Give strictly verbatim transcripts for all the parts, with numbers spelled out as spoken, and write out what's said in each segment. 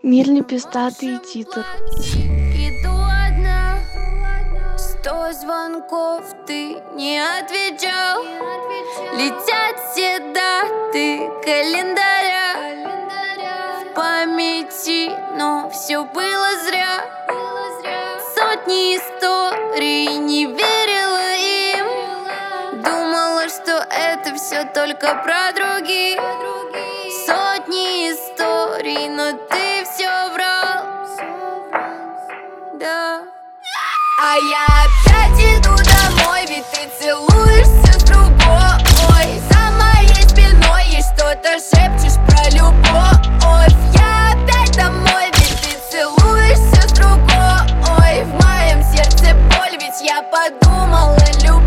Мирный, пиздатый титр. Иду одна, сто звонков ты не отвечал. Летят все даты календаря в памяти, но все было зря. Сотни историй, не верила им. Думала, что это все только про других. Сотни историй, но ты все врал. Да. А я опять иду домой, ведь ты целуешься с другой. За моей спиной есть что-то, шепчешь про любовь. Я опять домой, ведь ты целуешься с другой. В моем сердце боль, ведь я подумала любовь.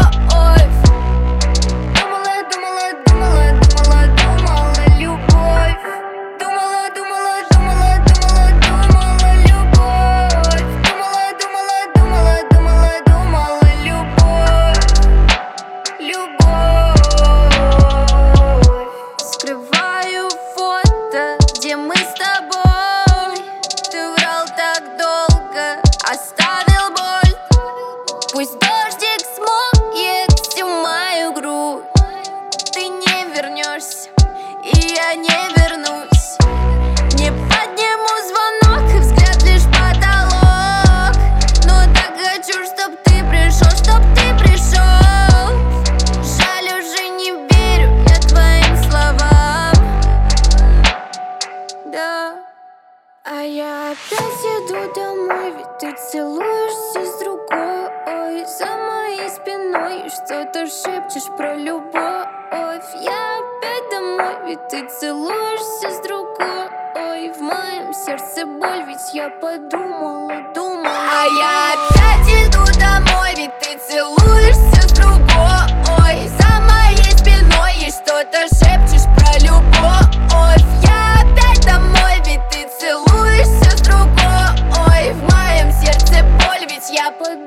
Думала, думала, думала, думала, думала любовь. Думала, думала, думала, думала, думала любовь. Думала, думала, думала, думала, думала любовь. Любовь. Скрываю фото, где мы с тобой. Ты врал так долго, оставил боль. Пусть дождик смоет всю мою грудь. Ты не вернешься, и я не вернусь. Не подниму звонок, и взгляд лишь потолок. Но так хочу, чтоб ты пришел, чтоб ты пришел. Жаль, уже не верю я твоим словам. Да. А я опять иду домой, ведь ты целуешься с другой. За моей спиной что-то шепчешь про любовь. Я опять домой, ведь ты целуешься с другой. В моем сердце боль, ведь я подумала, думала. А я опять иду домой, ведь ты целуешься с другой. За моей спиной есть что-то, шепчешь про любовь. Я опять домой, ведь ты целуешься с другой. В моем сердце боль, ведь я подумала.